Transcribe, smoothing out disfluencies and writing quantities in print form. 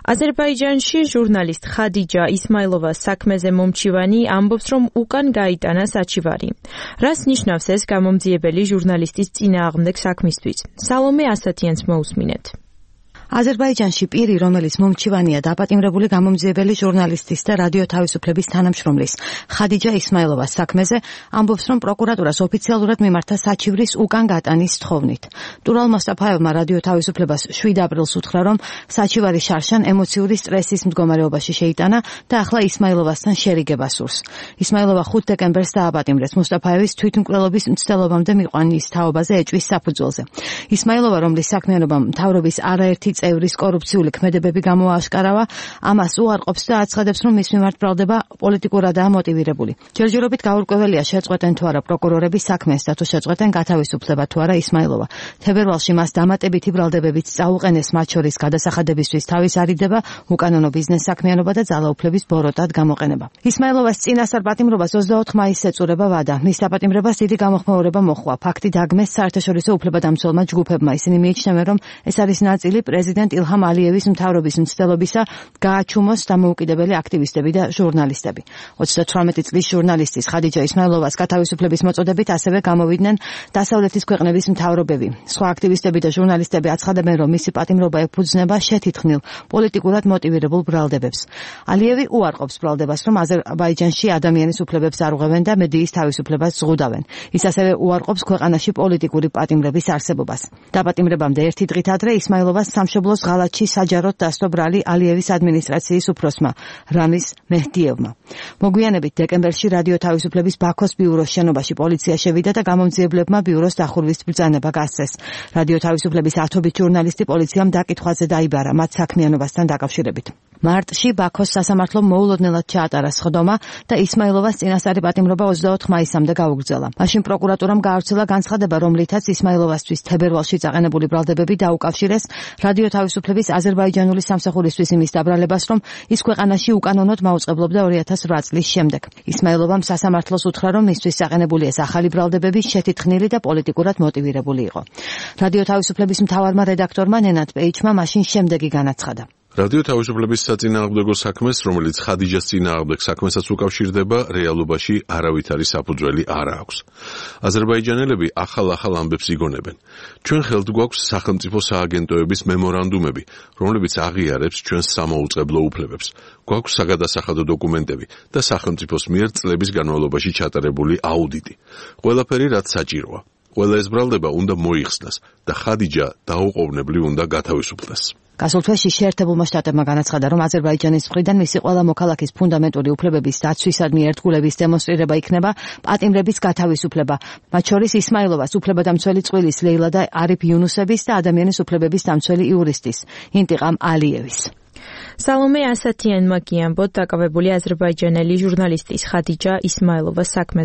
აზერბაიჯანში ჟურნალისტ ხადიჯა ისმაილოვას საქმეზე მომჩივანი ამბობს, რომ უკან გაიტანა საჩივარი. რას ნიშნავს ეს გამომძიებელი ჟურნალისტის წინააღმდეგ საქმისთვის? სალომე ასათიანს მოусმინეთ. აზერბაიჯანში პირი, რომელიც მომჩივანია დაპატიმრებული გამომძიებელი ჟურნალისტის და რადიო თავისუფლების თანამშრომლის ხადიჯა ისმაილოვას საქმეზე, ამბობს, რომ პროკურატურას ოფიციალურად მიმართა საჩივრის უკან გატანის თხოვნით. ტურალ მოსტაფაევმა რადიო თავისუფლებას 7 აპრილს უთხრა, რომ საჩივარი შარშან ემოციური სტრესის მდგომარეობაში შეიტანა და ახლა ისმაილოვასთან შერიგება სურს. ისმაილოვა 5 დეკემბერს დააპატიმრეს მოსტაფაევის თვითმკვლელობის მცდელობამდე მიყვანის თაობაზე ეჭვის საფუძველზე. ისმაილოვა, რომლის საქმიანობამ მთავრობის არაერთი წევრის კორუფციული ქმედებები გამოააშკარავა, ამას უარყოფს და აცხადებს, რომ მის მიმართ ბრალდება პოლიტიკურადაა მოტივირებული. ჯერჯერობით გაურკვეველია შეწყვეტენ თუ არა პროკურორები საქმეს და თუ შეწყვეტენ გათავისუფლება თუ არა ისმაილოვა. თებერვალში მას დამატებითი ბრალდებებიც წაუყენეს, მათ შორის გადასახადებისთვის თავის არიდება, უკანონო ბიზნეს საქმიანობა და ძალაუფლების ბოროტად გამოყენება. ისმაილოვას წინასწარ პატიმრობას 24 მაისს ეწურება ვადა. მის დაპატიმრებას დიდი გამოხმაურება მოჰყვა. ფაქტი დაგმეს საერთაშორისო უფლებადამცველმა ჯგუფებმა. ისინი მიიჩნევენ, რომ ეს არის ნაწილი პრეზიდენტ ილჰამ ალიევის მთავრობის მცდელობისა გააჩუმოს დამოუკიდებელი აქტივისტები და ჟურნალისტები. 38 წლის ჟურნალისტის ხადიჯა ისმაილოვას გათავისუფლების მოწოდებით ასევე გამოვიდნენ დასავლეთის ქვეყნების მთავრობები. სხვა აქტივისტები და ჟურნალისტები აცხადებენ, რომ მისი პატიმრობა ეფუძნება შეთითხნილ პოლიტიკურად მოტივირებულ ბრალდებებს. ალიევი უარყოფს ბრალდებას, რომ აზერბაიჯანში ადამიანის უფლებებს არღვევენ და მედიის თავისუფლებას ზღუდავენ. ის ასევე უარყოფს ქვეყანაში პოლიტიკური პატიმრების არსებობას. დაპატიმრებამდე ერთი დღით ადრე ისმაილოვას სამშობლოს ღალატში საჯაროდ დასტო ბრალი ალიევის ადმინისტრაციის უფროსმა რამის მეჰდიევმა. მოგვიანებით დეკემბერში რადიო თავისუფლების ბაქოს ბიუროს შენობაში პოლიცია შევიდა და გამომძიებლებმა ბიუროს დახურვის ბრძანება გასცეს. რადიო თავისუფლების ათობით ჟურნალისტი პოლიციამ დაკითხვაზე დაიბარა მათ საქმიანობასთან დაკავშირებით. მარტში ბაქოს სასამართლომ მოულოდნელად ჩაატარა სხდომა და ისმაილოვას წინასწარი პატიმრობა 24 მაისამდე გაუგრძელა. მაშინ პროკურატურამ გაავრცელა განცხადება, რომლითაც ისმაილოვასთვის თებერვალში წაყენებული ბრალდებები დაუკავშირეს რადიო თავისუფლების აზერბაიჯანული სამსახურისთვის იმის დაბრალებას, რომ ის ქვეყანაში უკანონოდ მაუწყებლობდა 2008 წლის შემდეგ. ისმაილოვამ სასამართლოს უთხრა, რომ მისთვის წაყენებული ეს ახალი ბრალდებები შეთითხნილი და პოლიტიკურად მოტივირებული იყო. რადიო თავისუფლების მთავარმა რედაქტორმა ნენად პეიჩმა მაშინ შემდეგი განაცხადა. რადიო თავისუფლების საწინააღმდეგო საქმეს, რომელიც ხადიჯას წინააღმდეგ საქმესაც უკავშირდება, რეალობაში არავითარი საფუძველი არ აქვს. აზერბაიჯანელები ახალ ამბებს იგონებენ. ჩვენ ხელთ გვაქვს სახელმწიფო სააგენტოების მემორანდუმები, რომლებიც აღიარებს ჩვენს სამოუწყებლო უფლებებს. გვაქვს საგადასახადო დოკუმენტები და სახელმწიფოს მიერ წლების განმავლობაში ჩატარებული აუდიტი. ყველაფერი რაც საჭიროა. ყველა ეს ბრალდება უნდა მოიხსნას და ხადიჯა დაუყოვნებლივ უნდა გათავისუფლდეს. გასულ თვეში შეერთებულმა შტატებმა განაცხადა, რომ აზერბაიჯანის მხრიდან მისი ყველა მოქალაქის ფუნდამენტური უფლებების დაცვისადმი ერთგულების დემონსტრირება იქნება პატიმრების გათავისუფლება, მათ შორის ისმაილოვას უფლებადამცველი წყვილის ლეილა და არიფ იუნუსების და ადამიანის უფლებების დამცველი იურისტის ინტიყამ ალიევის. სალომე ასათიანმა კი ამბობს, დაკავებული აზერბაიჯანელი ჟურნალისტის ხადიჯა ისმაილოვას საქმე